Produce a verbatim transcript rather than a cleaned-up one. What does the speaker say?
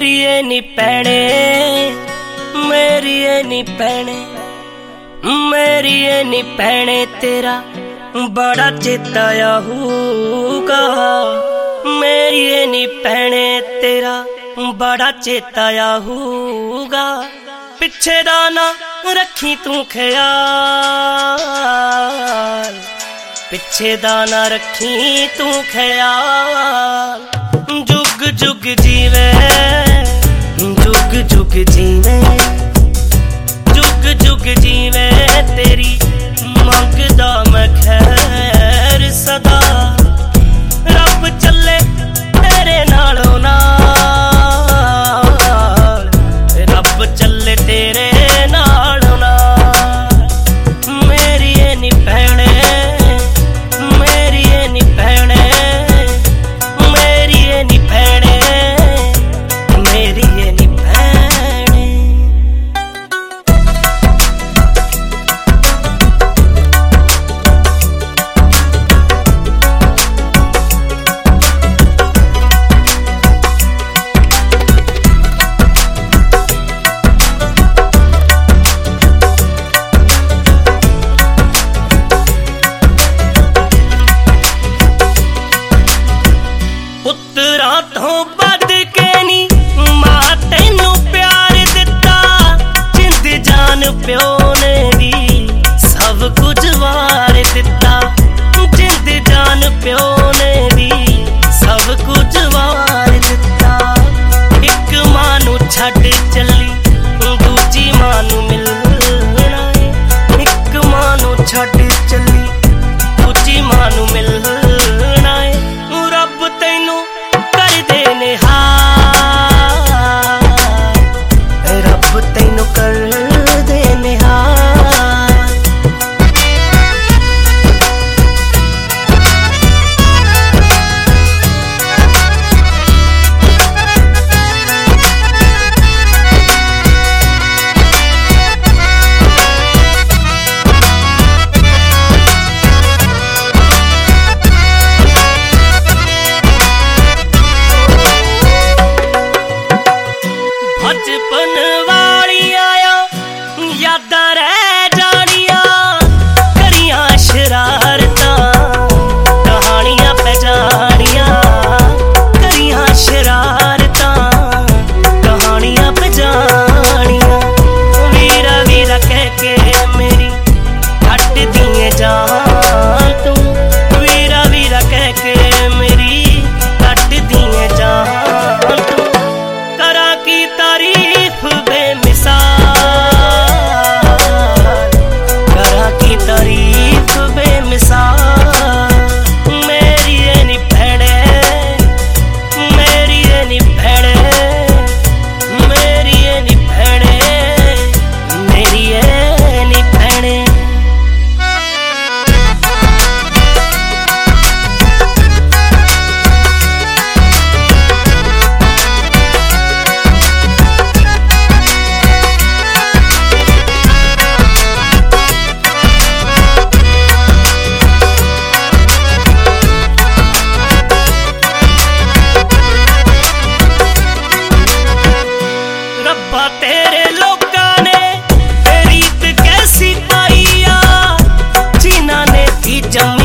मेरी ये नी पैणे, मेरी ये नी पैणे, मेरी ये नी पैणे, तेरा बड़ा चेता आहूगा। मेरी ये नी पैणे, तेरा बड़ा चेता आहूगा। पिछे दा ना रखी तू ख्याल, पिछे दा ना रखी तू ख्याल। जुग जुग जीवे, जुग जुग जीवे, जुग जुग जीवे, तेरी मंगदा मैं खैर सदा। रब चले तेरे नालों नाल, रब चले तेरे नालों नाल। मेरी ये नी भैणे, मेरी ये नी भैणे, मेरी ये नी भैणे, मेरी ये नी भैणे। पुत्रा तो बद के नी मां तेनू प्यार दिता। जिंद जान प्यो ने भी सब कुछ वार दिता। जिंद जान प्यो ने भी सब कुछ वार दिता। एक मां नू छड्ड चली दूजी मां नू मिलना है। एक मां नू छड्ड चली दूजी मां नू मिलना है। रब तैनू कर दे निहाल, रब तैनू कर दे निहाल। बचपन वाली आया यादां रह जानियां। करियां शरारतां कहानियां पे जानियां। करियां शरारतां कहानियां पे जानियां। वीरा वीरा कह के मेरी हट दिए जान तू। वीरा वीरा कह के मेरी हट दिए जान तू। करा की तारीफ बेमिसाल, करा की तारीफ बेमिसाल। मेरी ये नी भैणे, मेरी ये नी भैणे, मेरी ये नी भैणे, मेरी ये नी भैणे। रब्बा तेरे लोगां ने रीत कैसी पाई आ। जिन्हां ने थी जम